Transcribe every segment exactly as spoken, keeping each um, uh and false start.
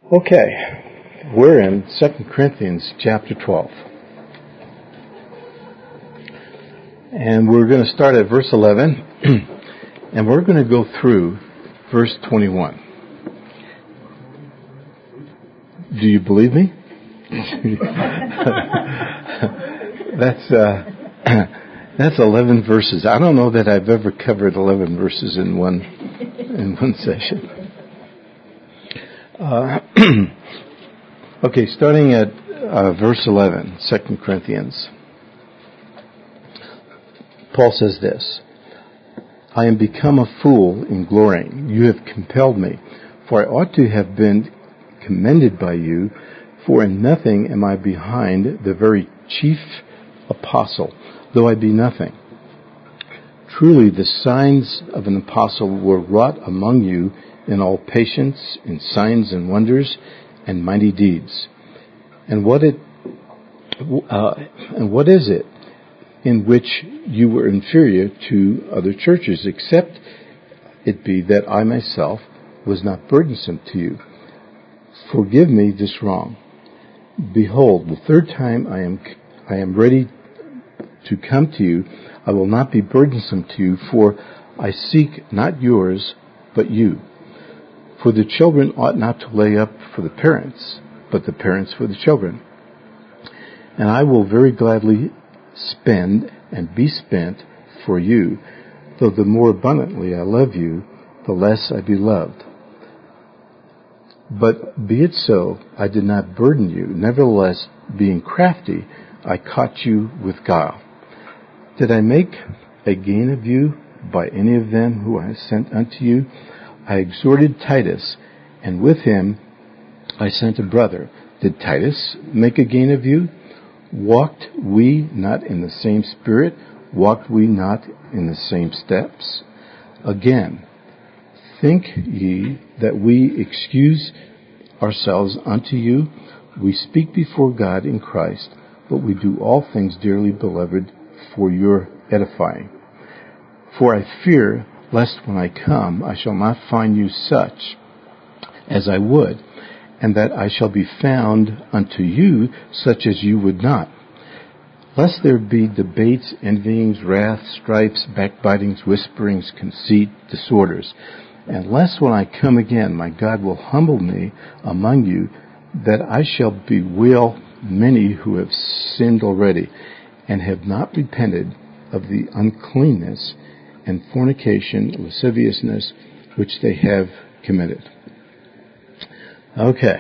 Okay, we're in Second Corinthians chapter twelve. And we're going to start at verse eleven, and we're going to go through verse twenty-one. Do you believe me? that's uh, that's eleven verses. I don't know that I've ever covered eleven verses in one in one session. Uh, okay, starting at uh, verse eleven, Second Corinthians. Paul says this: I am become a fool in glorying. You have compelled me, for I ought to have been commended by you, for in nothing am I behind the very chief apostle, though I be nothing. Truly the signs of an apostle were wrought among you in all patience, in signs and wonders, and mighty deeds. And what it, uh, and what is it in which you were inferior to other churches, except it be that I myself was not burdensome to you? Forgive me this wrong. Behold, the third time I am I am ready to come to you. I will not be burdensome to you, for I seek not yours, but you. For the children ought not to lay up for the parents, but the parents for the children. And I will very gladly spend and be spent for you, though the more abundantly I love you, the less I be loved. But be it so, I did not burden you. Nevertheless, being crafty, I caught you with guile. Did I make a gain of you by any of them who I sent unto you? I exhorted Titus, and with him I sent a brother. Did Titus make a gain of you? Walked we not in the same spirit? Walked we not in the same steps? Again, think ye that we excuse ourselves unto you? We speak before God in Christ, but we do all things, dearly beloved, for your edifying. For I fear lest when I come I shall not find you such as I would, and that I shall be found unto you such as you would not. Lest there be debates, envyings, wrath, strifes, backbitings, whisperings, conceit, disorders. And lest when I come again my God will humble me among you, that I shall bewail many who have sinned already, and have not repented of the uncleanness and fornication, lasciviousness, which they have committed. Okay.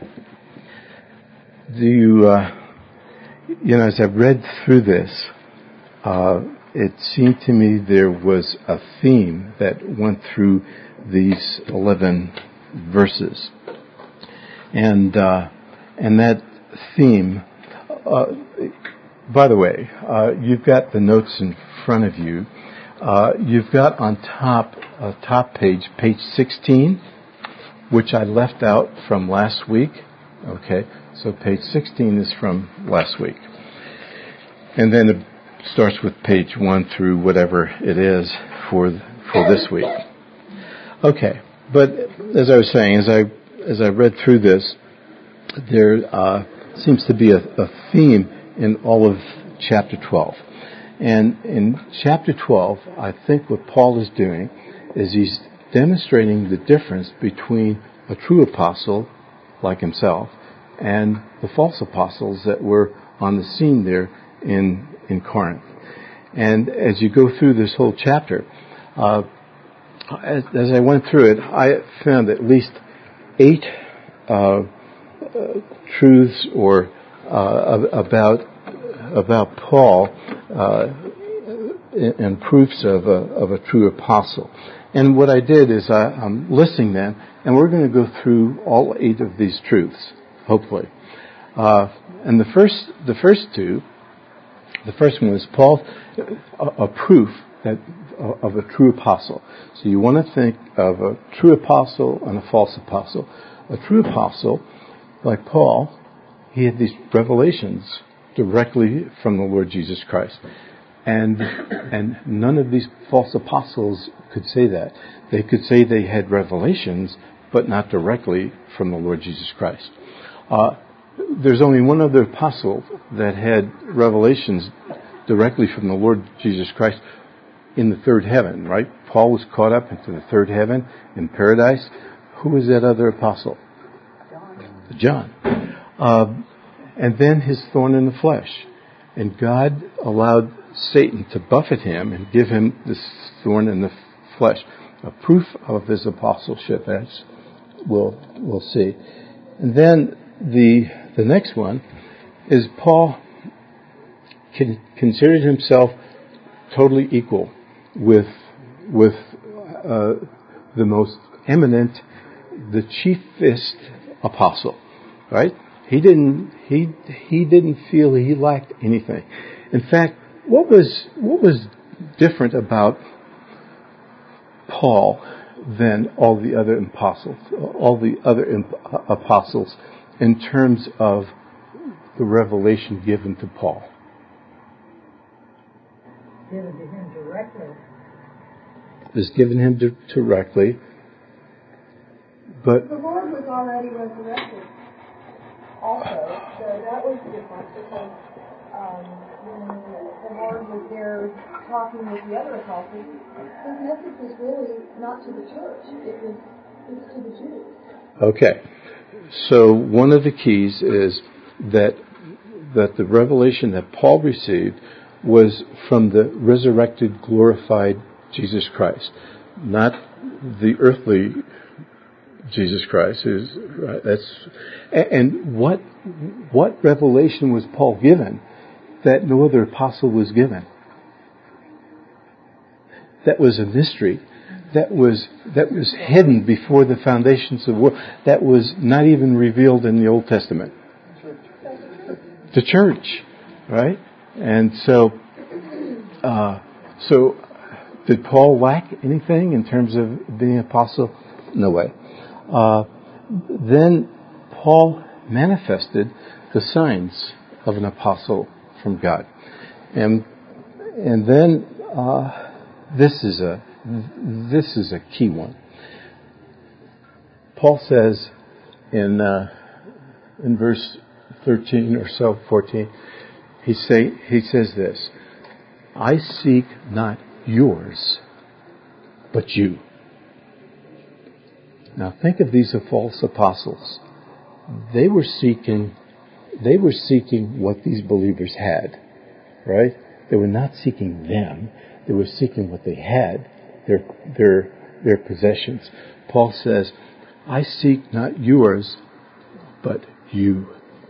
Do you, uh, you know, as I've read through this, uh, it seemed to me there was a theme that went through these eleven verses. And, uh, and that theme, uh, by the way, uh, you've got the notes in front of you. Uh, you've got on top, uh, top page, page sixteen, which I left out from last week. Okay, so page sixteen is from last week. And then it starts with page one through whatever it is for for this week. Okay, but as I was saying, as I as I read through this, there uh, seems to be a, a theme in all of chapter twelve. And in chapter twelve, I think what Paul is doing is he's demonstrating the difference between a true apostle like himself and the false apostles that were on the scene there in in Corinth. And as you go through this whole chapter, uh, as, as I went through it, I found at least eight uh, uh, truths or uh, about about Paul uh, and proofs of a, of a true apostle. And what I did is I, I'm listing them, and we're going to go through all eight of these truths, hopefully. Uh, and the first, the first two, the first one is Paul, a, a proof that of a true apostle. So you want to think of a true apostle and a false apostle. A true apostle, like Paul, he had these revelations directly from the Lord Jesus Christ. And and none of these false apostles could say that. They could say they had revelations, but not directly from the Lord Jesus Christ. Uh, there's only one other apostle that had revelations directly from the Lord Jesus Christ in the third heaven, right? Paul was caught up into the third heaven in paradise. Who was that other apostle? John. John. Uh, and then his thorn in the flesh. And God allowed Satan to buffet him and give him this thorn in the flesh. A proof of his apostleship, as we'll, we'll see. And then the the next one is Paul con- considered himself totally equal with with uh, the most eminent, the chiefest apostle, right? He didn't he he didn't feel he lacked anything. In fact, what was what was different about Paul than all the other apostles, all the other imp- apostles, in terms of the revelation given to Paul? Given to him directly. It was given him to, directly, but the Lord was already resurrected. Also, so that was different because um, when the Lord was there talking with the other apostles, his message was really not to the church; it was it was to the Jews. Okay, so one of the keys is that that the revelation that Paul received was from the resurrected, glorified Jesus Christ, not the earthly Jesus Christ. Is right, that's and what what revelation was Paul given that no other apostle was given? That was a mystery. That was that was hidden before the foundations of the world. That was not even revealed in the Old Testament. The church, right? And so, uh, so did Paul lack anything in terms of being an apostle? No way. Uh, then Paul manifested the signs of an apostle from God, and and then uh, this is a this is a key one. Paul says in uh, in verse thirteen or so, fourteen, he say he says this: "I seek not yours, but you." Now think of these false apostles. They were seeking, they were seeking what these believers had, right? They were not seeking them. They were seeking what they had, their their their possessions. Paul says, "I seek not yours, but you."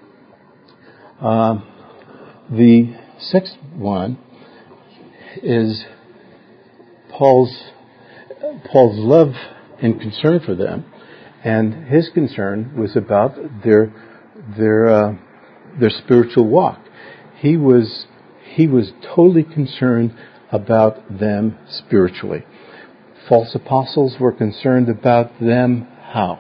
Um, the sixth one is Paul's Paul's love and concern for them, and his concern was about their their uh, their spiritual walk. He was he was totally concerned about them spiritually. False apostles were concerned about them how?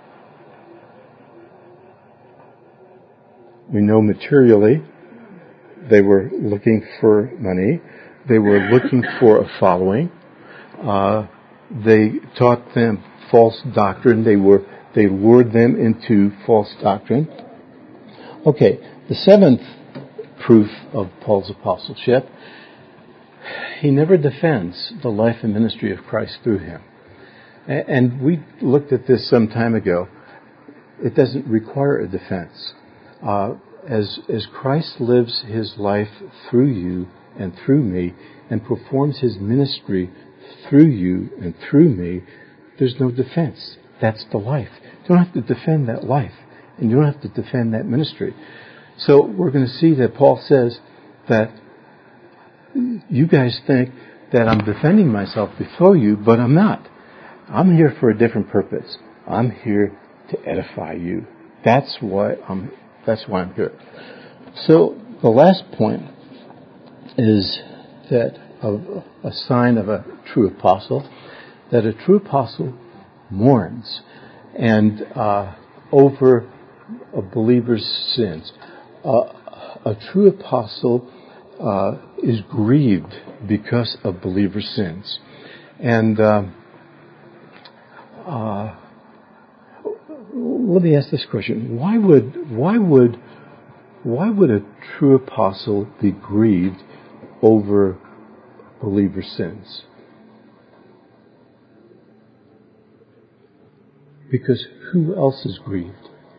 We know materially they were looking for money. They were looking for a following. Uh, they taught them false doctrine. They were they lured them into false doctrine. Okay, the seventh proof of Paul's apostleship: he never defends the life and ministry of Christ through him. And we looked at this some time ago. It doesn't require a defense. Uh, as as Christ lives his life through you and through me, and performs his ministry through you and through me, there's no defense. That's the life. You don't have to defend that life, and you don't have to defend that ministry. So we're going to see that Paul says that you guys think that I'm defending myself before you, but I'm not. I'm here for a different purpose. I'm here to edify you. That's why I'm. That's why I'm here. So the last point is that of a sign of a true apostle, that a true apostle mourns and uh, over a believer's sins. Uh, a true apostle uh, is grieved because of believers' sins, and uh, uh, let me ask this question. Why would, why would, why would a true apostle be grieved over believer sins? Because who else is grieved?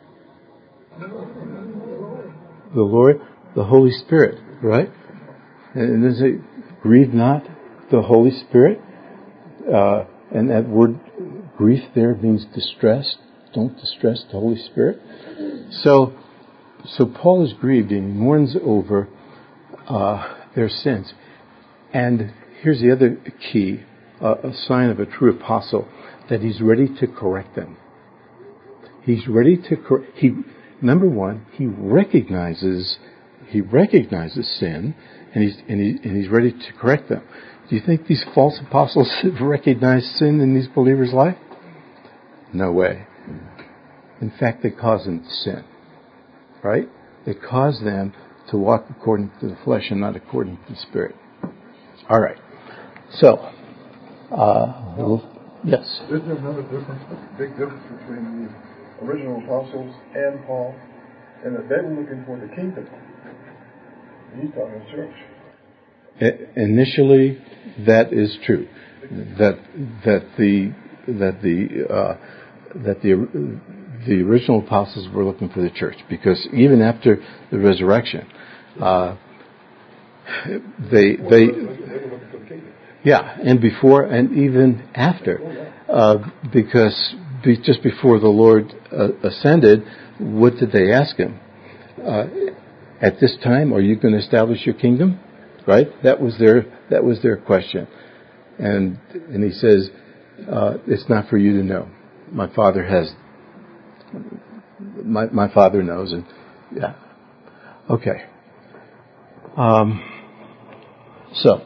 The Lord, the Holy Spirit, right? And does it grieve not the Holy Spirit? Uh, and that word grief there means distress. Don't distress the Holy Spirit. So, so Paul is grieved and mourns over uh, their sins. And here's the other key, uh, a sign of a true apostle, that he's ready to correct them. He's ready to correct. He, number one, he recognizes he recognizes sin, and he's and, he, and he's ready to correct them. Do you think these false apostles have recognized sin in these believers' life? No way. In fact, they cause them to sin. Right? They cause them to walk according to the flesh and not according to the Spirit. All right. So, uh, well, yes. Isn't there another difference, a big difference between the original apostles and Paul, and that they were looking for the kingdom? He's talking to church. I, initially, that is true. That that the that the uh, that the the original apostles were looking for the church, because even after the resurrection, uh, they they yeah, and before and even after, uh, because be, just before the Lord uh, ascended, what did they ask him? Uh, at this time, are you going to establish your kingdom? Right? That was their that was their question, and and he says, uh, it's not for you to know. My Father has. My my Father knows, and yeah, okay. Um, so,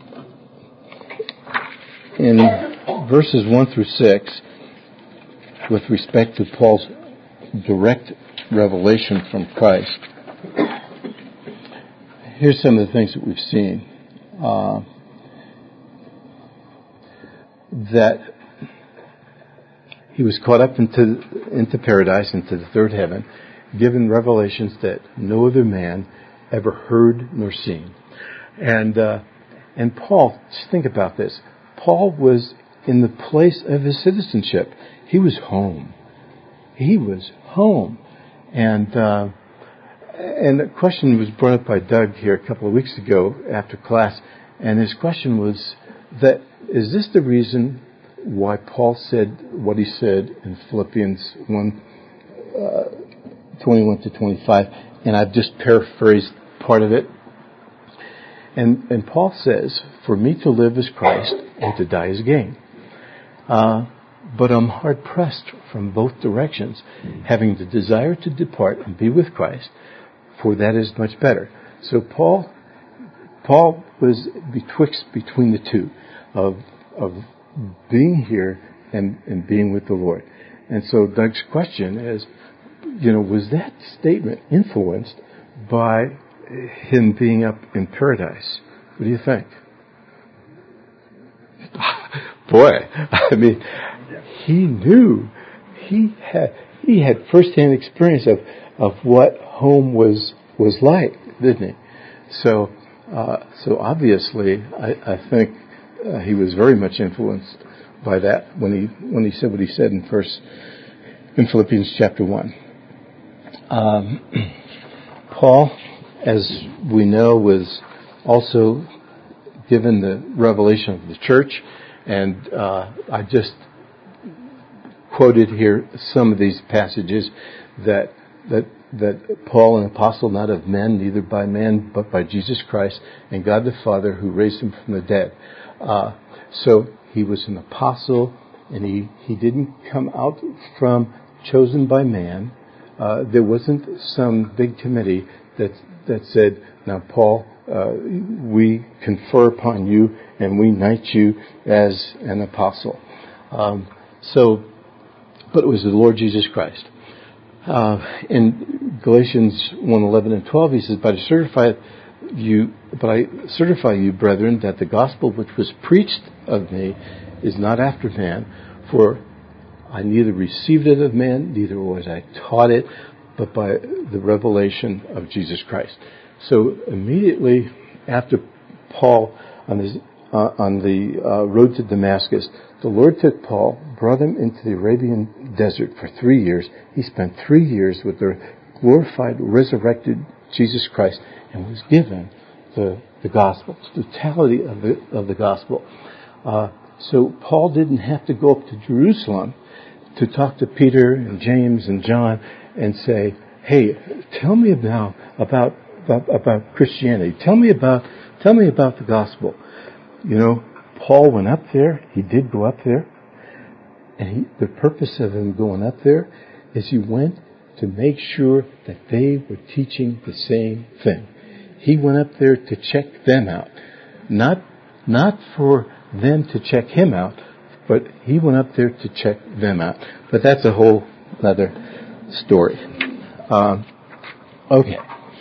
in verses one through six, with respect to Paul's direct revelation from Christ, here's some of the things that we've seen. Uh, that he was caught up into into paradise, into the third heaven, given revelations that no other man ever heard nor seen. And uh, and Paul, just think about this. Paul was in the place of his citizenship. He was home. He was home. And uh, and the question was brought up by Doug here a couple of weeks ago after class, and his question was that, is this the reason why Paul said what he said in Philippians one, uh, twenty-one to twenty-five, and I've just paraphrased part of it. And and Paul says, for me to live is Christ, and to die is gain. Uh, but I'm hard pressed from both directions, having the desire to depart and be with Christ, for that is much better. So Paul, Paul was betwixt between the two, of of being here and, and being with the Lord. And so Doug's question is, you know, was that statement influenced by him being up in paradise? What do you think? Boy, I mean, he knew, he had he had firsthand experience of, of what home was was like, didn't he? So, uh, so obviously, I, I think uh, he was very much influenced by that when he when he said what he said in first in Philippians chapter one. Um, Paul, as we know, was also given the revelation of the church, and uh, I just quoted here some of these passages that that that Paul, an apostle not of men, neither by man, but by Jesus Christ and God the Father, who raised him from the dead. Uh, so he was an apostle, and he, he didn't come out from chosen by man. Uh, there wasn't some big committee that that said, now Paul, uh, we confer upon you and we knight you as an apostle. Um, so, but it was the Lord Jesus Christ. Uh, in Galatians one eleven and twelve, he says, "But I certify you, but I certify you, brethren, that the gospel which was preached of me is not after man, for I neither received it of man, neither was I taught it, but by the revelation of Jesus Christ. So immediately after Paul on, his, uh, on the uh, road to Damascus, the Lord took Paul, brought him into the Arabian desert for three years. He spent three years with the glorified, resurrected Jesus Christ and was given the, the gospel, the totality of the, of the gospel. Uh, so Paul didn't have to go up to Jerusalem to talk to Peter and James and John and say, hey, tell me now about, about, about Christianity. Tell me about, tell me about the gospel. You know, Paul went up there. He did go up there. And he, the purpose of him going up there is he went to make sure that they were teaching the same thing. He went up there to check them out. Not, not for them to check him out, but he went up there to check them out. But that's a whole other story. Um, okay.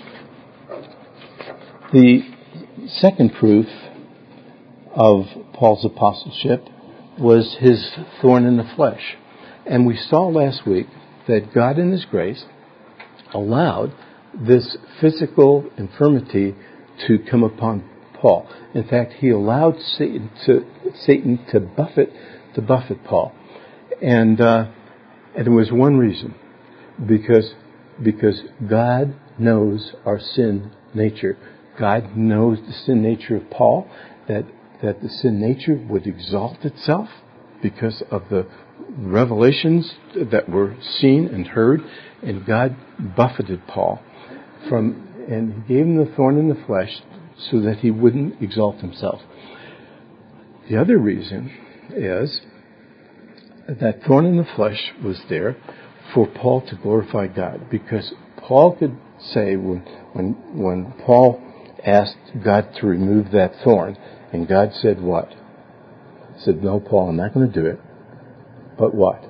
The second proof of Paul's apostleship was his thorn in the flesh. And we saw last week that God in His grace allowed this physical infirmity to come upon Paul. In fact, He allowed Satan to Satan to buffet to buffet Paul, and uh, and it was one reason, because because God knows our sin nature. God knows the sin nature of Paul, that that the sin nature would exalt itself because of the revelations that were seen and heard, and God buffeted Paul from, and He gave him the thorn in the flesh so that he wouldn't exalt himself. The other reason is that thorn in the flesh was there for Paul to glorify God, because Paul could say when when when Paul asked God to remove that thorn, and God said what? He said, no, Paul, I'm not going to do it. But what?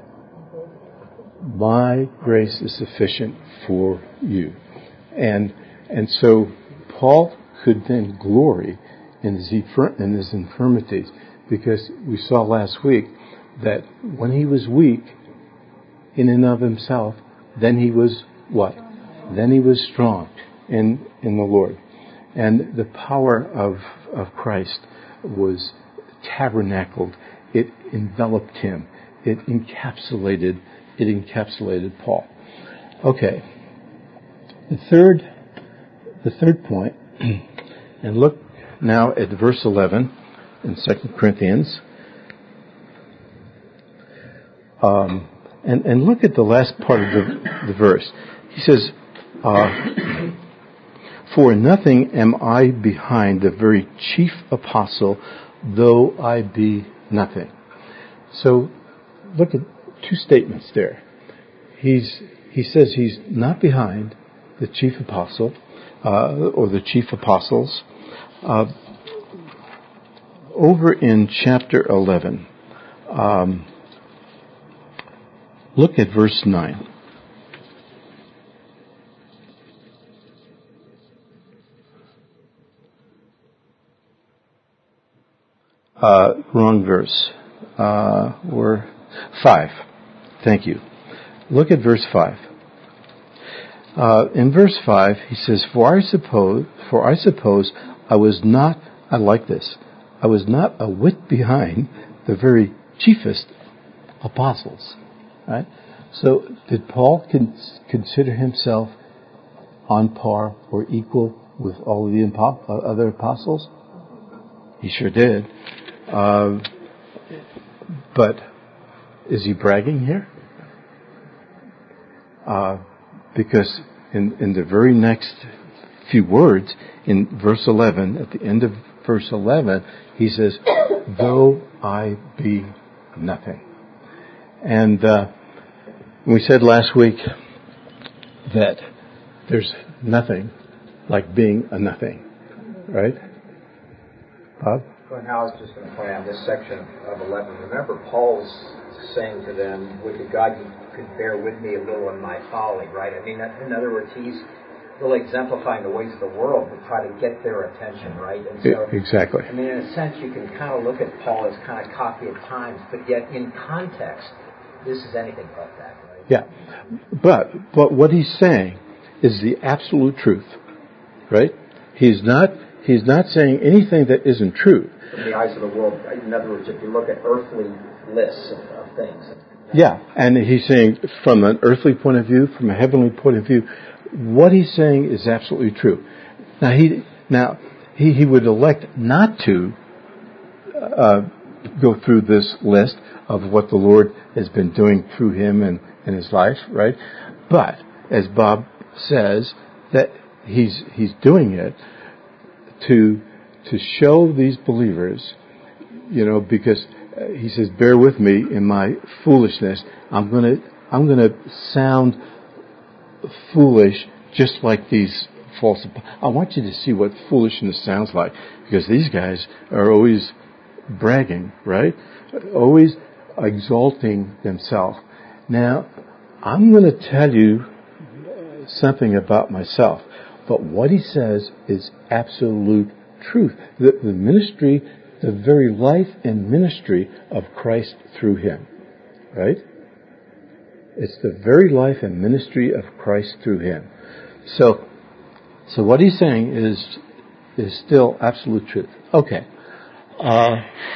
My grace is sufficient for you. And and so Paul could then glory in his, in his infirmities, because we saw last week that when he was weak in and of himself, then he was what? Then he was strong in, in the Lord. And the power of, of Christ was tabernacled. It enveloped him. It encapsulated, it encapsulated Paul. Okay. The third, the third point, and look now at verse eleven in Second Corinthians. Um, and, and look at the last part of the, the verse. He says, uh, for nothing am I behind the very chief apostle, though I be nothing. So, look at two statements there. He's, he says he's not behind the chief apostle, uh, or the chief apostles. Uh, over in chapter eleven, um, look at verse nine. Uh, wrong verse. Uh, or five. Thank you. Look at verse five. Uh, in verse five, he says, "For I suppose, for I suppose, I was not. I like this. I was not a whit behind the very chiefest apostles." Right. So, did Paul con- consider himself on par or equal with all of the impo- uh, other apostles? He sure did. Uh, but is he bragging here? Uh, because in, in the very next few words, in verse eleven, at the end of verse eleven, he says, though I be nothing. And uh, we said last week that there's nothing like being a nothing. Right? Bob? Well, now I was just going to point out this section of eleven. Remember, Paul's saying to them, would to God you could bear with me a little in my folly, right? I mean, in other words, he's really exemplifying the ways of the world to try to get their attention, right? And so, exactly. I mean, in a sense, you can kind of look at Paul as kind of cocky at times, but yet in context, this is anything but that, right? Yeah. But, but what he's saying is the absolute truth, right? He's not, he's not saying anything that isn't true. In the eyes of the world, in other words, if you look at earthly lists of, of things. Yeah, and he's saying from an earthly point of view, from a heavenly point of view, what he's saying is absolutely true. Now he, now he, he would elect not to uh, go through this list of what the Lord has been doing through him and in his life, right? But as Bob says, that he's he's doing it to to show these believers, you know, because he says, "Bear with me in my foolishness. I'm gonna I'm gonna sound foolish, just like these false." I want you to see what foolishness sounds like, because these guys are always bragging, right? Always exalting themselves. Now, I'm going to tell you something about myself, but what he says is absolute truth. The, the ministry, the very life and ministry of Christ through him, right? It's the very life and ministry of Christ through him. So, so what he's saying is is still absolute truth. Okay. Uh,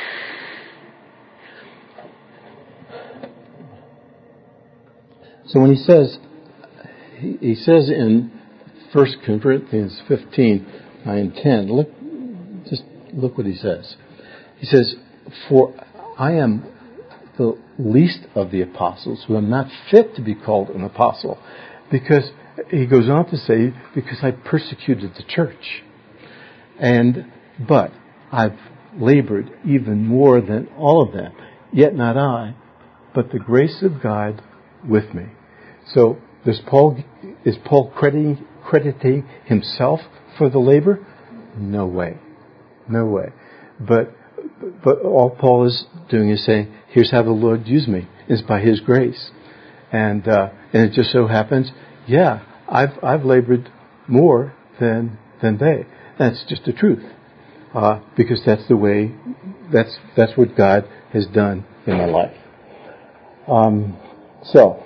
so when he says, he, he says in First Corinthians fifteen, nine, ten, look, just look what he says. He says, "For I am the least of the apostles, who am not fit to be called an apostle," because he goes on to say, because I persecuted the church. And, but I've labored even more than all of them. Yet not I, but the grace of God with me. So, does Paul, is Paul crediting, crediting himself for the labor? No way. No way. But, but all Paul is doing is saying, here's how the Lord used me. It's by his grace. And, uh, and it just so happens, yeah, I've, I've labored more than, than they. That's just the truth. Uh, because that's the way, that's, that's what God has done in my life. Um, so,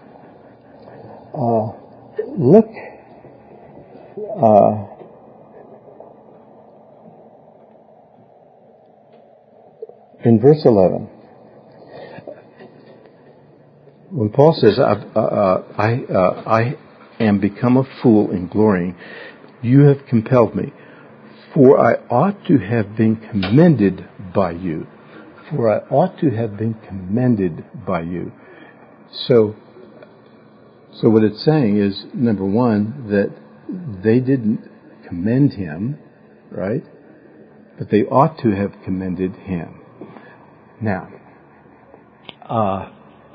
uh, look, uh, in verse eleven, when Paul says, I've, uh, uh, I, uh, I am become a fool in glorying, you have compelled me. For I ought to have been commended by you. For I ought to have been commended by you. So, so what it's saying is, number one, that they didn't commend him, right? But they ought to have commended him. Now, uh,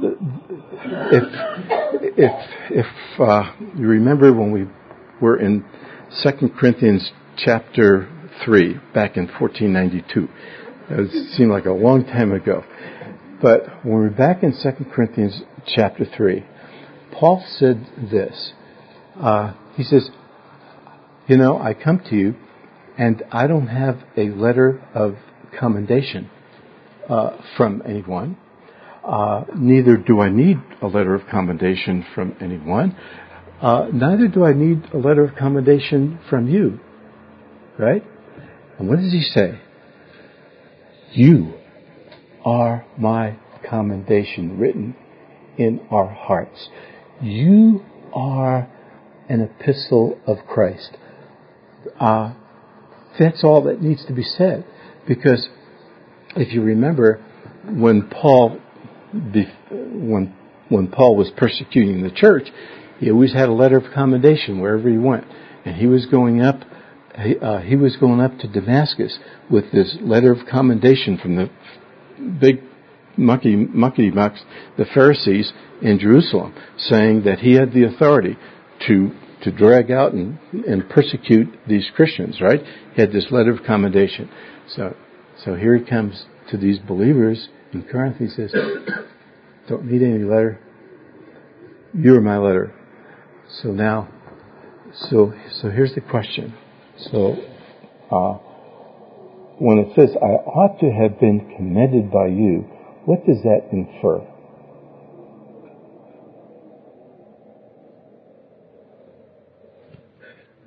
if, if, if, uh, you remember when we were in Second Corinthians chapter three, back in fourteen ninety-two. It seemed like a long time ago. But when we're back in Second Corinthians chapter three, Paul said this. Uh, he says, you know, I come to you and I don't have a letter of commendation uh, from anyone. Uh, neither do I need a letter of commendation from anyone. Uh, neither do I need a letter of commendation from you. Right? And what does he say? You are my commendation written in our hearts. You are an epistle of Christ. Uh, that's all that needs to be said. Because if you remember, when Paul, when, when Paul was persecuting the church, he always had a letter of commendation wherever he went. And he was going up He, uh, he was going up to Damascus with this letter of commendation from the big monkey, monkey mucks, the Pharisees in Jerusalem, saying that he had the authority to to drag out and, and persecute these Christians, right? He had this letter of commendation. So, so here he comes to these believers in Corinth. He says, don't need any letter. You're my letter. So now, so, so here's the question. So, uh, when it says, I ought to have been commended by you, what does that infer?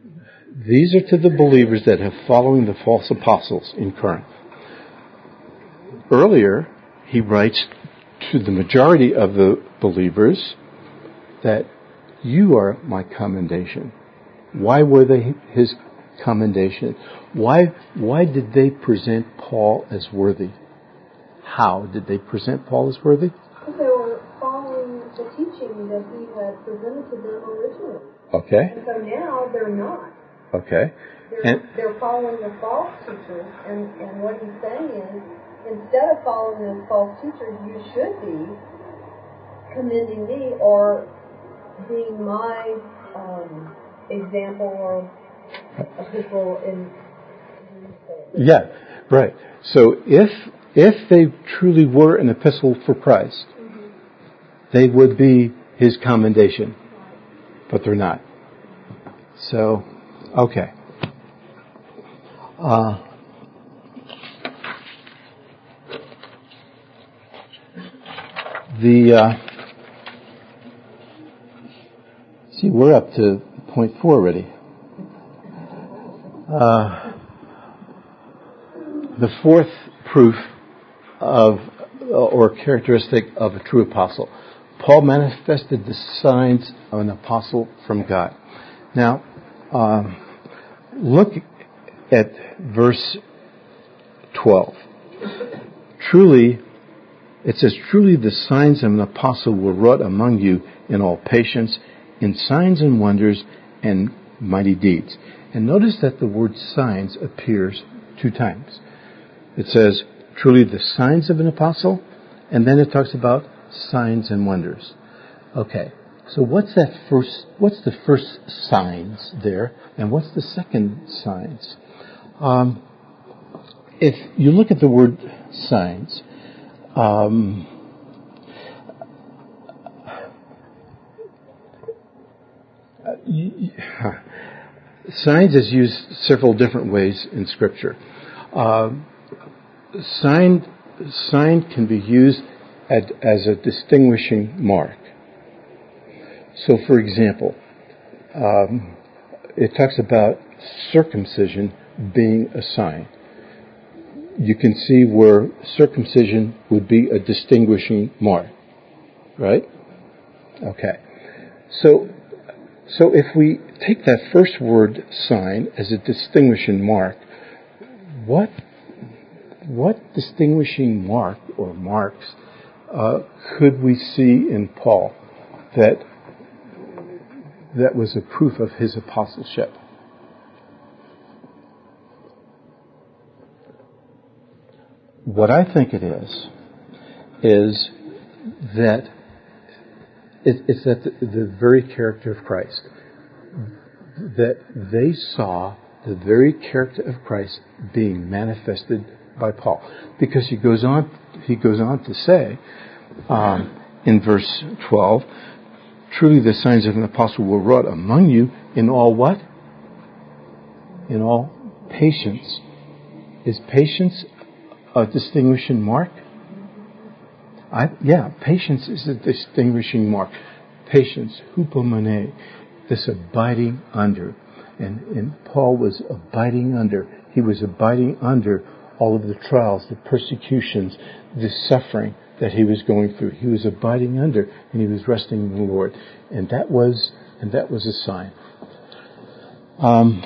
these are to the believers that have following the false apostles in Corinth. Earlier, he writes to the majority of the believers that you are my commendation. Why were they his commendation? Why, why did they present Paul as worthy? How did they present Paul as worthy? Because they were following the teaching that he had presented to them originally. Okay. And so now they're not. Okay. They're, And they're following the false teachers, and, and what he's saying is, instead of following those false teachers, you should be commending me or being my um, example or epistle in. yeah, right. So if if they truly were an epistle for Christ, mm-hmm. they would be his commendation, but they're not. So, okay. Uh, the uh, see, we're up to point four already. Uh, the fourth proof of or characteristic of a true apostle. Paul manifested the signs of an apostle from God. Now, um, look at verse twelve. Truly, it says, truly the signs of an apostle were wrought among you in all patience, in signs and wonders and mighty deeds. And notice that the word signs appears two times. It says, truly the signs of an apostle, and then it talks about signs and wonders. Okay, so what's that first, what's the first signs there, and what's the second signs? Um, if you look at the word signs, um, signs is used several different ways in Scripture. Uh, sign, sign can be used at, as a distinguishing mark. So, for example, um, it talks about circumcision being a sign. You can see where circumcision would be a distinguishing mark, right? Okay. So, so if we take that first word, sign, as a distinguishing mark, what, what distinguishing mark or marks uh, could we see in Paul that that was a proof of his apostleship? What I think it is, is that it, it's that the, the very character of Christ, that they saw the very character of Christ being manifested by Paul. Because he goes on, he goes on to say, um, in verse twelve, truly the signs of an apostle were wrought among you in all what? In all patience. Is patience a distinguishing mark? I, yeah, patience is a distinguishing mark. Patience, hupomone, this abiding under. And, and Paul was abiding under. He was abiding under all of the trials, the persecutions, the suffering that he was going through. He was abiding under, and he was resting in the Lord. And that was, and that was a sign. Um,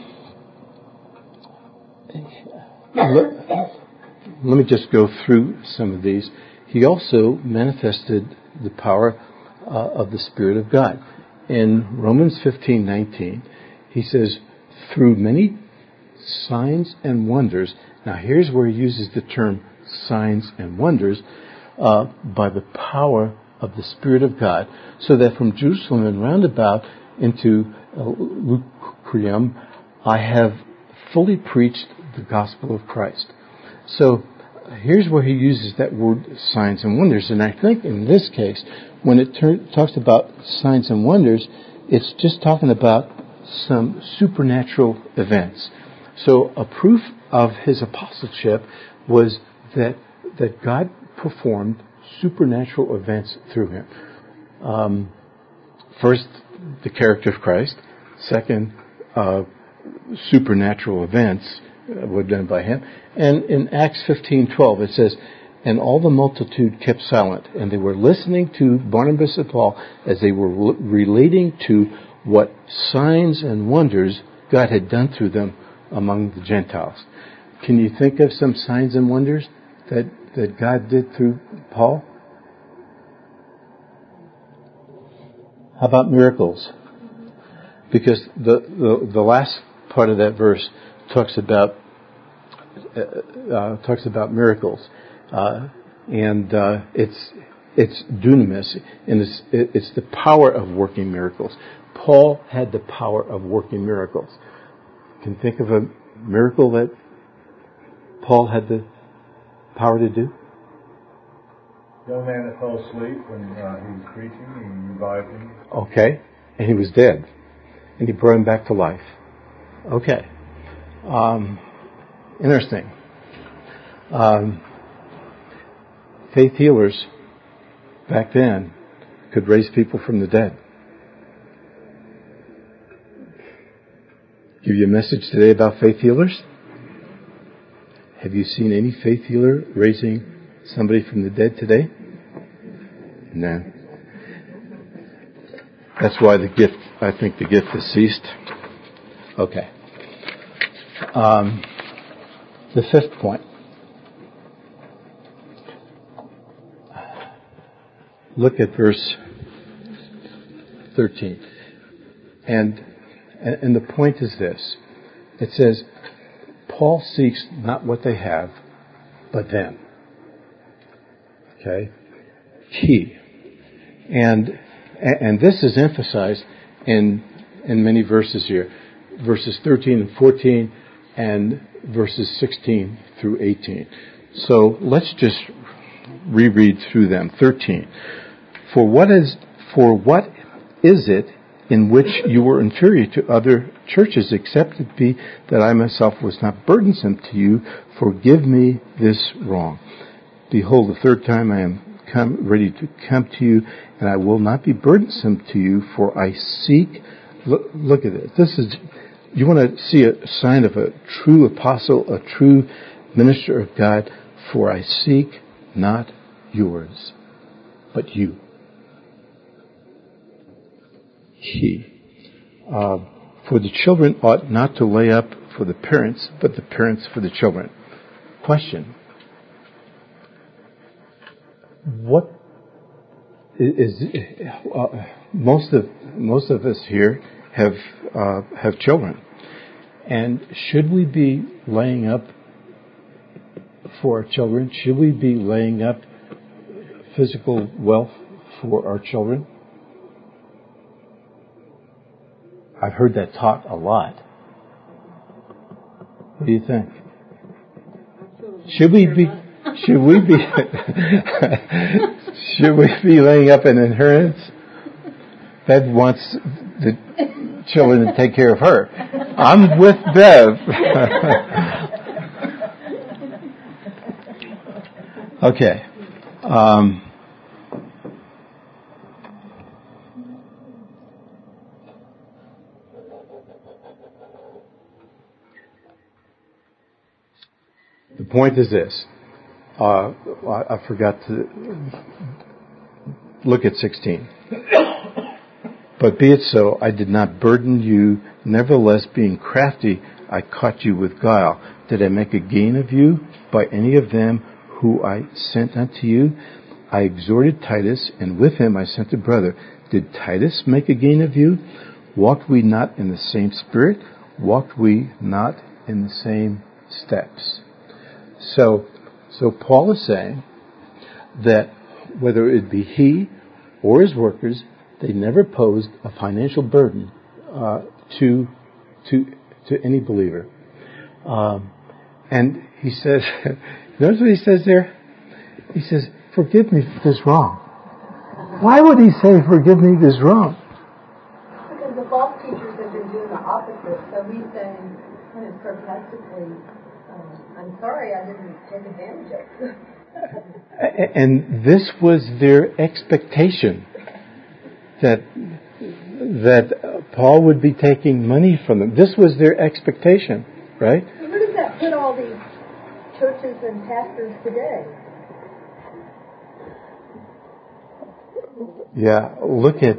let, let me just go through some of these. He also manifested the power uh, of the Spirit of God. In Romans fifteen nineteen, he says, through many signs and wonders. Now here's where he uses the term signs and wonders, uh, by the power of the Spirit of God, so that from Jerusalem and round about into uh, Lucrium, I have fully preached the gospel of Christ. So here's where he uses that word signs and wonders. And I think in this case, when it ter- talks about signs and wonders, it's just talking about some supernatural events. So a proof of his apostleship was that that God performed supernatural events through him. Um, first, the character of Christ. Second, uh, supernatural events uh, were done by him. And in Acts fifteen twelve it says, "And all the multitude kept silent, and they were listening to Barnabas and Paul as they were re- relating to what signs and wonders God had done through them among the Gentiles." Can you think of some signs and wonders that, that God did through Paul? How about miracles? Because the, the, the last part of that verse talks about uh, uh, talks about miracles, uh, and uh, it's it's dunamis, and it's it's the power of working miracles. Paul had the power of working miracles. Can you think of a miracle that Paul had the power to do? The young man that fell asleep when uh, he was preaching, he revived him. Okay, and he was dead, and he brought him back to life. Okay, um, interesting. Um, faith healers back then could raise people from the dead. Give you a message today about faith healers. Have you seen any faith healer raising somebody from the dead today? No. That's why the gift, I think the gift has ceased. Okay. Um, the fifth point. Look at verse thirteen. And, and the point is this. It says, Paul seeks not what they have, but them. Okay? Key. And and this is emphasized in in many verses here. Verses thirteen and fourteen and verses sixteen through eighteen. So let's just reread through them. thirteen. For what is for what is it in which you were inferior to other churches, except it be that I myself was not burdensome to you? Forgive me this wrong. Behold, the third time I am come ready to come to you, and I will not be burdensome to you, for I seek. Look, look at it. This is, you want to see a sign of a true apostle, a true minister of God. For I seek not yours, but you. He. Uh, for the children ought not to lay up for the parents, but the parents for the children. Question. What is, uh, most of most of us here have uh, have children, and should we be laying up for our children? Should we be laying up physical wealth for our children? I've heard that taught a lot. What do you think? Should we be? Should we be? Should we be laying up an inheritance? Bev wants the children to take care of her. I'm with Bev. Okay. Um, the point is this. Uh, I, I forgot to look at sixteen. But be it so, I did not burden you. Nevertheless, being crafty, I caught you with guile. Did I make a gain of you by any of them who I sent unto you? I exhorted Titus, and with him I sent a brother. Did Titus make a gain of you? Walked we not in the same spirit? Walked we not in the same steps? So, so Paul is saying that whether it be he or his workers, they never posed a financial burden uh, to to to any believer. Um, and he says, notice what he says there? He says, forgive me for this wrong. Why would he say, forgive me this wrong? Because the false teachers have been doing the opposite. So he's saying, kind of sarcastically, um, I'm sorry I didn't take advantage of it. And this was their expectation. That that Paul would be taking money from them. This was their expectation, right? Where does that put all these churches and pastors today? Yeah, look at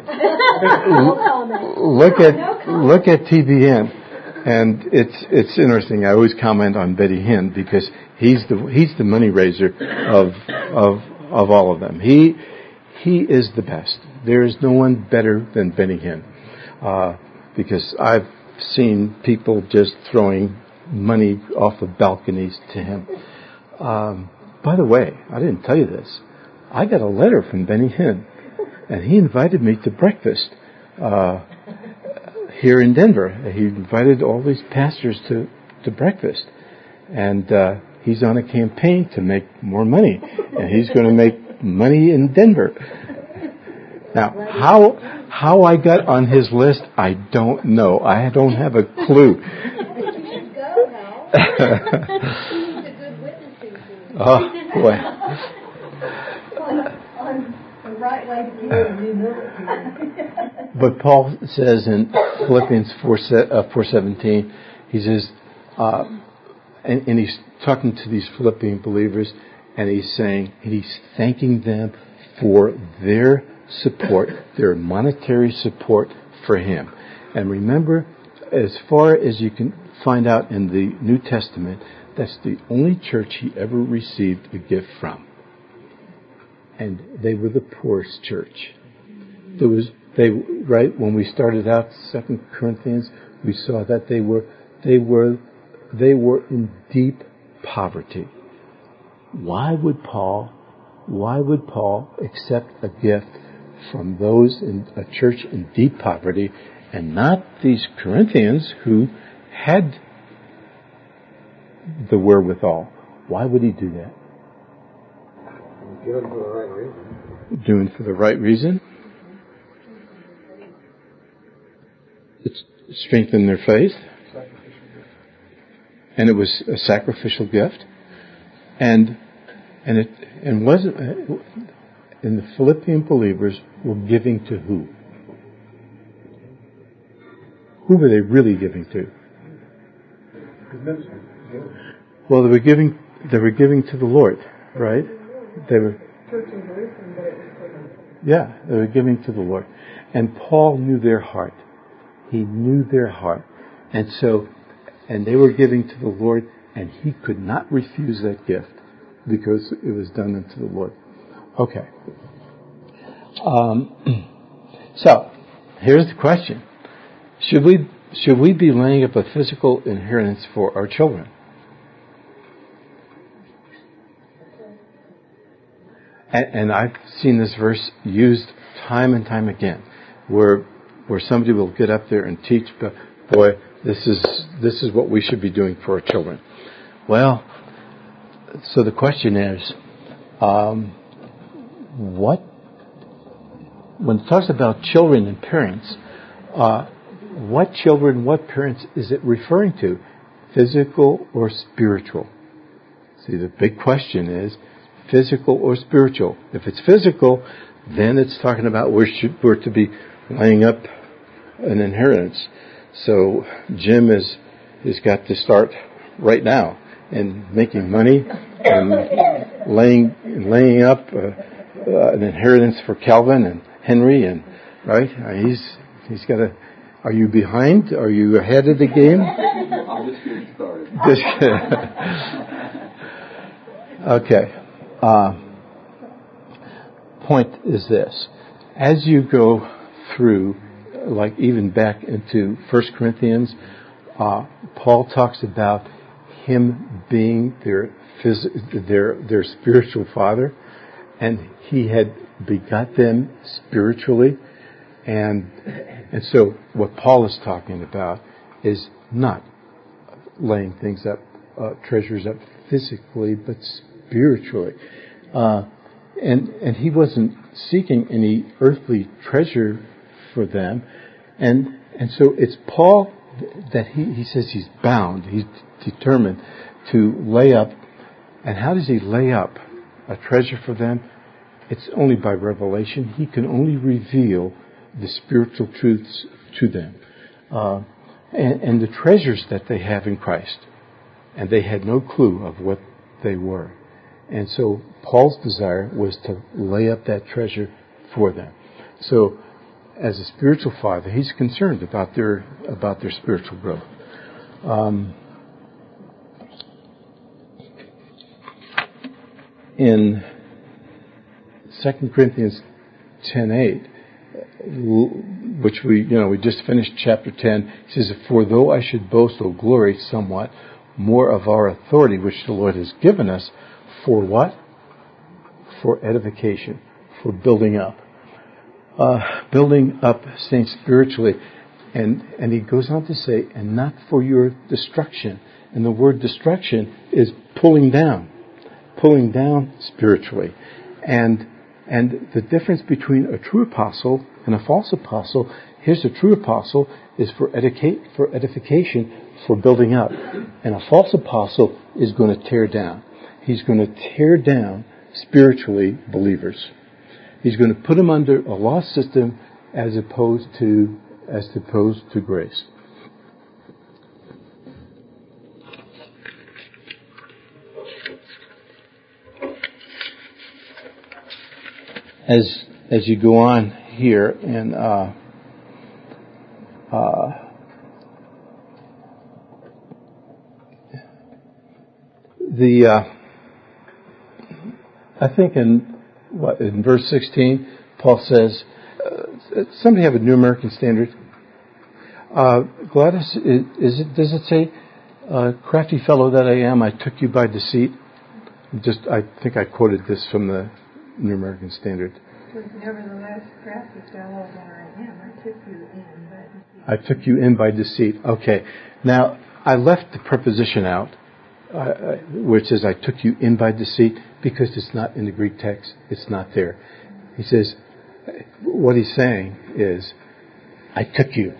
look at look at T B N, and it's it's interesting. I always comment on Betty Hinn because he's the he's the money raiser of of of all of them. He he is the best. There is no one better than Benny Hinn, uh, because I've seen people just throwing money off of balconies to him. Um, by the way, I didn't tell you this. I got a letter from Benny Hinn. And he invited me to breakfast uh, here in Denver. He invited all these pastors to, to breakfast. And uh, he's on a campaign to make more money. And he's going to make money in Denver. Now, how how I got on his list, I don't know. I don't have a clue. You should go now. He's a good witnessing team. Oh, boy. Right way to get a new military. But Paul says in Philippians four seventeen, he says, uh, and, and he's talking to these Philippian believers, and he's saying, and he's thanking them for their support, their monetary support for him. And remember, as far as you can find out in the New Testament, that's the only church he ever received a gift from. And they were the poorest church. There was they right when we started out Second Corinthians, we saw that they were they were they were in deep poverty. Why would Paul why would Paul accept a gift from those in a church in deep poverty and not these Corinthians who had the wherewithal? Why would he do that? Doing for the right reason. Doing for the right reason. It's strengthened their faith. And it was a sacrificial gift. And and it and wasn't and the Philippian believers were giving to who? Who were they really giving to? Well, they were giving they were giving to the Lord, right? They were, yeah, they were giving to the Lord. And Paul knew their heart. He knew their heart. And so, and they were giving to the Lord, and he could not refuse that gift because it was done unto the Lord. Okay. Um, so, here's the question. Should we, should we be laying up a physical inheritance for our children? And, and I've seen this verse used time and time again, where where somebody will get up there and teach, boy, this is this is what we should be doing for our children. Well, so the question is, um, what when it talks about children and parents, uh, what children, what parents is it referring to, physical or spiritual? See, the big question is, physical or spiritual. If it's physical, then it's talking about we're, we're to be laying up an inheritance. So Jim is has got to start right now and making money and laying laying up uh, uh, an inheritance for Calvin and Henry and right. Uh, he's he's got to. Are you behind? Are you ahead of the game? I'm just getting started. Okay. Uh, point is this. As you go through, like even back into First Corinthians, uh, Paul talks about him being their phys- their their spiritual father, and he had begot them spiritually, and and so what Paul is talking about is not laying things up, uh, treasures up physically, but spiritually. Uh, and and he wasn't seeking any earthly treasure for them. And and so it's Paul that he, he says he's bound, he's determined to lay up. And how does he lay up a treasure for them? It's only by revelation. He can only reveal the spiritual truths to them, uh, and, and the treasures that they have in Christ. And they had no clue of what they were. And so Paul's desire was to lay up that treasure for them. So as a spiritual father, he's concerned about their about their spiritual growth. Um, in Second Corinthians ten eight, which we you know we just finished chapter ten, he says, "For though I should boast or glory somewhat more of our authority which the Lord has given us, for what? For edification, for building up, uh, building up saints spiritually." And and he goes on to say, "And not for your destruction." And the word destruction is pulling down, pulling down spiritually, and and the difference between a true apostle and a false apostle. Here's a true apostle is for educate for edification, for building up, and a false apostle is going to tear down. He's going to tear down spiritually believers. He's going to put them under a law system as opposed to as opposed to grace. As as you go on here in uh, uh, the uh, I think in what in verse sixteen, Paul says, uh, "Somebody have a New American Standard." Uh, Gladys, is, is it? Does it say, uh, "Crafty fellow that I am, I took you by deceit"? Just, I think I quoted this from the New American Standard. Nevertheless, crafty fellow that I am, I took you in by deceit. I took you in by deceit. Okay. Now, I left the preposition out, uh, which says I took you in by deceit, because it's not in the Greek text. It's not there. He says, what he's saying is, I took you.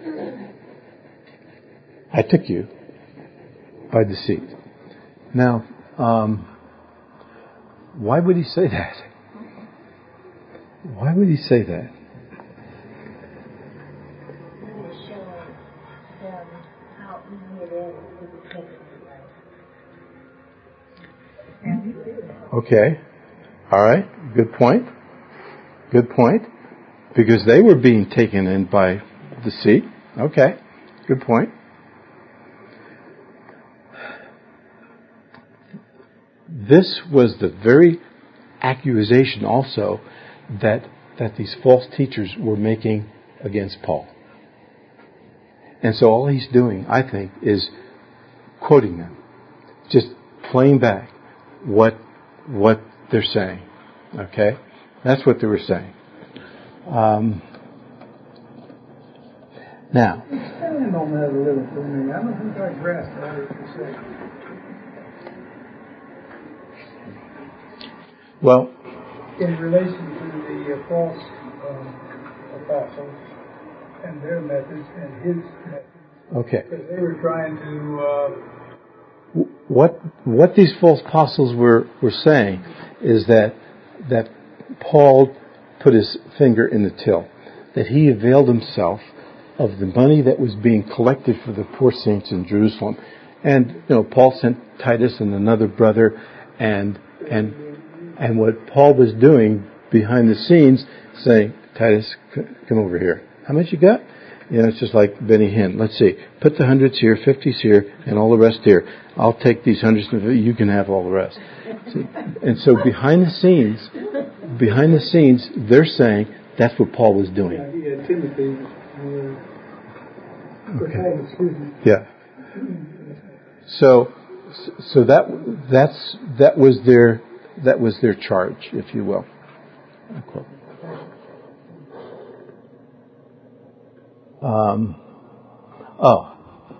I took you by deceit. Now, um, why would he say that? Why would he say that? He was showing them how easy it is to be taken away. Okay. All right. Good point. Good point. Because they were being taken in by deceit. Okay. Good point. This was the very accusation also that that these false teachers were making against Paul. And so all he's doing, I think, is quoting them. Just playing back what what they're saying. Okay? That's what they were saying. Um, now, Expand on that a little for me. I don't think I grasped what you're saying. well, In relation to the uh, false uh, apostles and their methods and his methods, okay. because they were trying to. Uh, What what these false apostles were, were saying is that that Paul put his finger in the till, that he availed himself of the money that was being collected for the poor saints in Jerusalem. And you know, Paul sent Titus and another brother, and and and what Paul was doing behind the scenes, saying, "Titus, come over here. How much you got?" You know, it's just like Benny Hinn. Let's see. Put the hundreds here, fifties here, and all the rest here. I'll take these hundreds, and you can have all the rest. See? And so behind the scenes, behind the scenes, they're saying that's what Paul was doing. yeah, he had Timothy. Uh, Okay. excuse me. Yeah. So, so that that's that was their that was their charge, if you will. Unquote. Um, oh,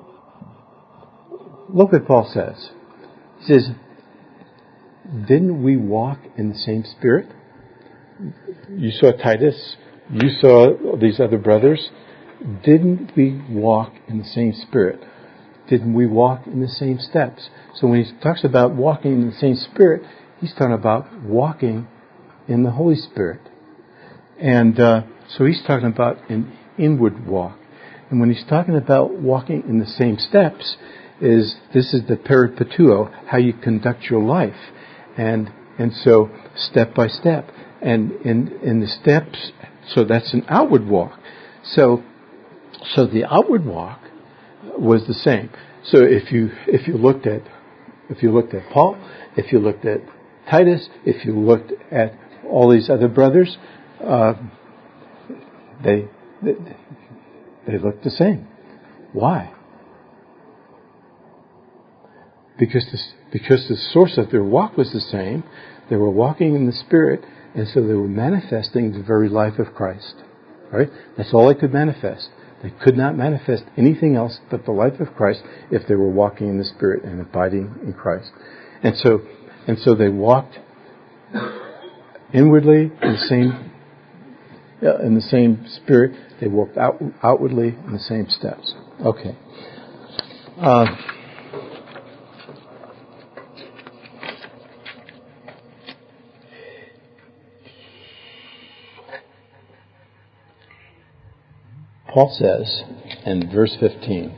look what Paul says. He says, "Didn't we walk in the same spirit?" You saw Titus. You saw these other brothers. Didn't we walk in the same spirit? Didn't we walk in the same steps? So when he talks about walking in the same spirit, he's talking about walking in the Holy Spirit. And uh, So he's talking about an inward walk. And when he's talking about walking in the same steps, is this is the peripatuo, how you conduct your life. And and so step by step. And in in the steps, so that's an outward walk. So so the outward walk was the same. So if you if you looked at if you looked at Paul, if you looked at Titus, if you looked at all these other brothers, uh, they, they they looked the same. Why? Because this, because the source of their walk was the same. They were walking in the Spirit, and so they were manifesting the very life of Christ. Right? That's all they could manifest. They could not manifest anything else but the life of Christ if they were walking in the Spirit and abiding in Christ. And so, and so they walked inwardly in the same, in the same Spirit. They walked out, outwardly in the same steps. Okay. Uh, Paul says in verse fifteen,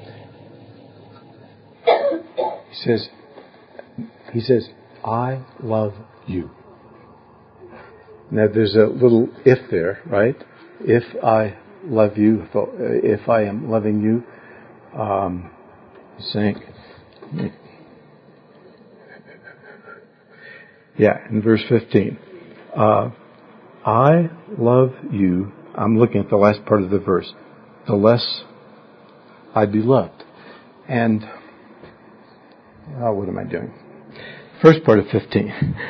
he says, he says, I love you. Now there's a little if there, right? If I love you, if, if I am loving you, um, he's saying, yeah, in verse fifteen, uh, I love you. I'm looking at the last part of the verse. The less I be loved. And, oh, what am I doing? First part of fifteen.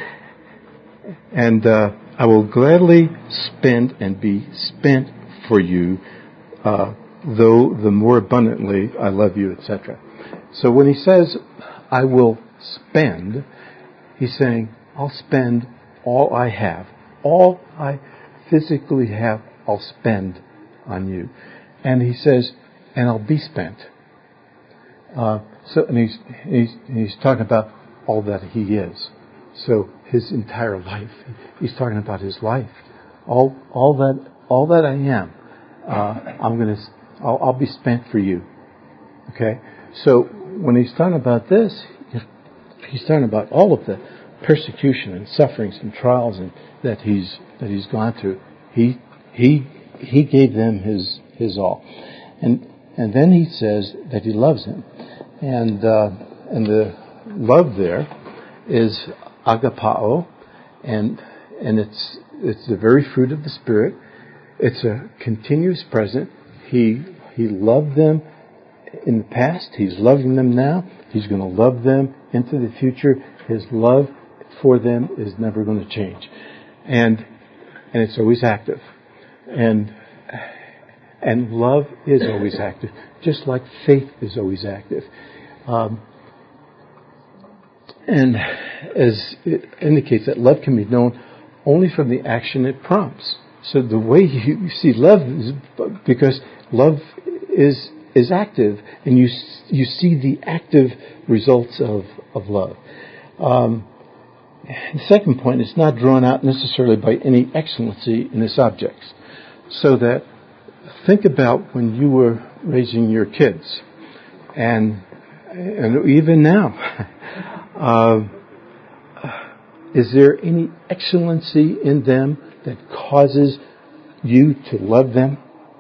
And uh, I will gladly spend and be spent for you, uh, though the more abundantly I love you, et cetera. So when he says, I will spend, he's saying, I'll spend all I have. All I physically have, I'll spend on you. And he says, and I'll be spent. Uh, so, and he's, he's, he's talking about all that he is. So his entire life. He's talking about his life. All, all that, all that I am, uh, I'm gonna, I'll, I'll be spent for you. Okay? So when he's talking about this, he's talking about all of the persecution and sufferings and trials and that he's, that he's gone through. He, He he gave them his his all, and and then he says that he loves them, and uh, and the love there is agapao, and and it's it's the very fruit of the Spirit. It's a continuous present. He he loved them in the past. He's loving them now. He's going to love them into the future. His love for them is never going to change, and and it's always active. And and love is always active, just like faith is always active. Um, and as it indicates that love can be known only from the action it prompts. So the way you see love is because love is is active, and you you see the active results of of love. Um, the second point is not drawn out necessarily by any excellency in its objects. So that, think about when you were raising your kids, and and even now, uh, is there any excellency in them that causes you to love them?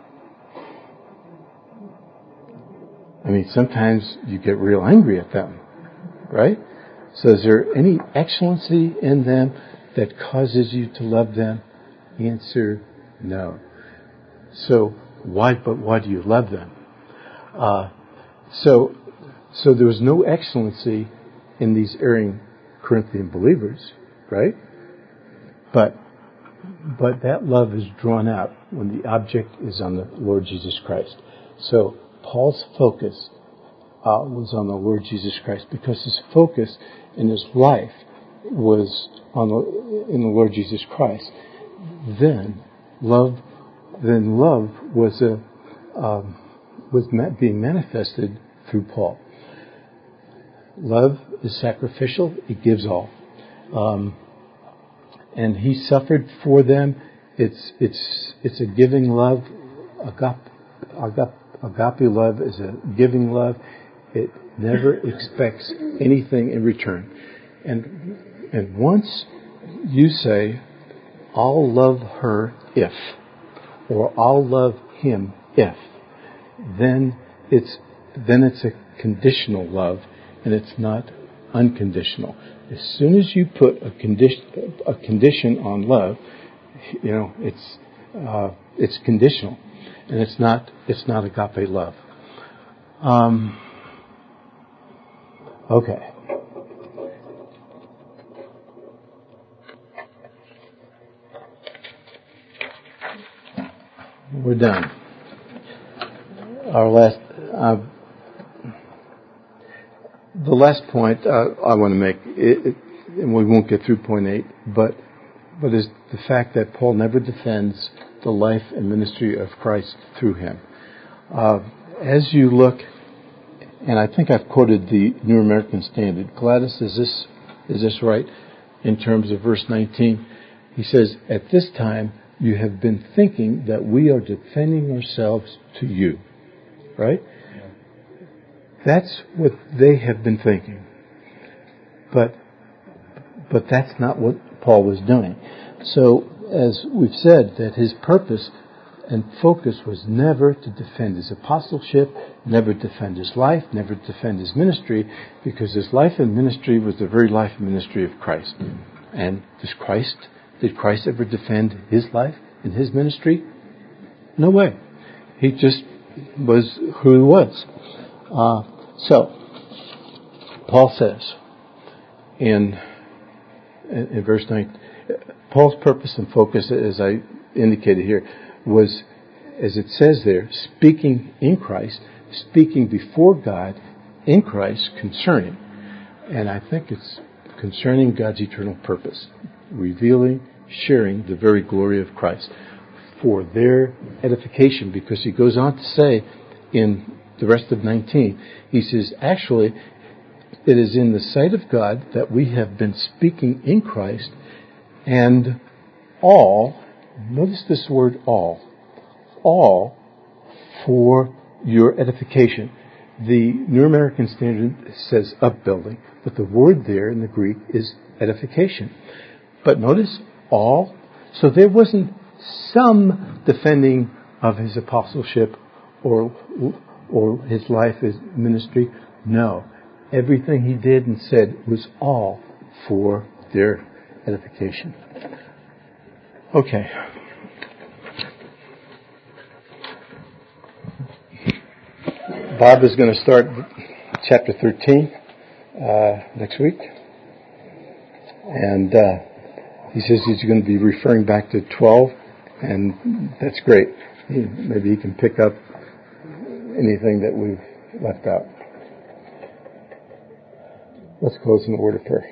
I mean, sometimes you get real angry at them, right? So is there any excellency in them that causes you to love them? Answer, no. So why, but why do you love them? Uh, so, so there was no excellency in these erring Corinthian believers, right? But, but that love is drawn out when the object is on the Lord Jesus Christ. So Paul's focus uh, was on the Lord Jesus Christ because his focus in his life was on the, in the Lord Jesus Christ. Then love. Then love was a um, was being manifested through Paul. Love is sacrificial; it gives all, um, and he suffered for them It's it's it's a giving love. Agape, agape, agape love is a giving love. It never expects anything in return. And and once you say, "I'll love her if," or "I'll love him if," then it's then it's a conditional love, and it's not unconditional. As soon as you put a condition a condition on love, you know it's uh, it's conditional, and it's not it's not agape love. Um, okay. We're done. Our last, uh, the last point uh, I want to make, it, it, and we won't get through point eight, but but is the fact that Paul never defends the life and ministry of Christ through him. Uh, as you look, and I think I've quoted the New American Standard. Gladys, is this is this right? In terms of verse nineteen, he says, "At this time, you have been thinking that we are defending ourselves to you." Right? That's what they have been thinking. But but that's not what Paul was doing. So, as we've said, that his purpose and focus was never to defend his apostleship, never defend his life, never defend his ministry, because his life and ministry was the very life and ministry of Christ. And does Christ, did Christ ever defend his life and his ministry? No way. He just was who he was. Uh, so, Paul says in, in, in verse nine, Paul's purpose and focus, as I indicated here, was, as it says there, speaking in Christ, speaking before God in Christ concerning, and I think it's concerning God's eternal purpose, revealing, sharing the very glory of Christ for their edification, because he goes on to say in the rest of nineteen, he says, actually, it is in the sight of God that we have been speaking in Christ, and all, notice this word all, all for your edification. The New American Standard says upbuilding, but the word there in the Greek is edification. But notice all, so there wasn't some defending of his apostleship or or his life, his ministry. No. Everything he did and said was all for their edification. Okay. Bob is going to start chapter thirteen uh, next week. And uh, he says he's going to be referring back to twelve, and that's great. He, maybe he can pick up anything that we've left out. Let's close in a word of prayer.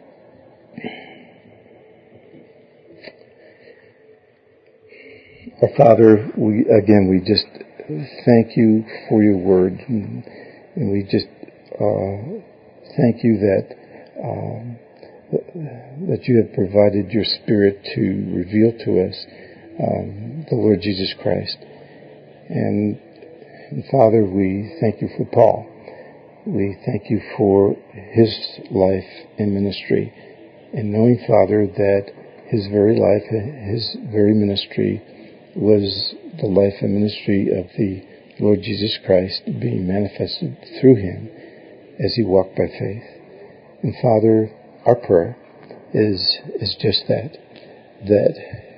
Our Father, we again, we just thank you for your word, and, and we just uh, thank you that um, that you have provided your Spirit to reveal to us um, the Lord Jesus Christ. And, and Father, we thank you for Paul. We thank you for his life and ministry, and knowing, Father, that his very life, his very ministry was the life and ministry of the Lord Jesus Christ being manifested through him as he walked by faith. And Father, our prayer is is just that, that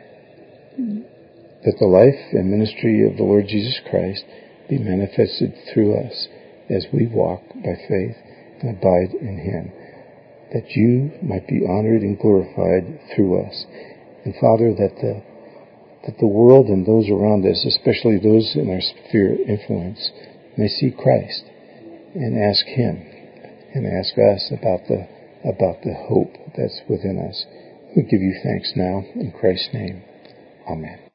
that the life and ministry of the Lord Jesus Christ be manifested through us as we walk by faith and abide in him, that you might be honored and glorified through us. And Father, that the that the world and those around us, especially those in our sphere of influence, may see Christ and ask him and ask us about the about the hope that's within us. We give you thanks now in Christ's name. Amen.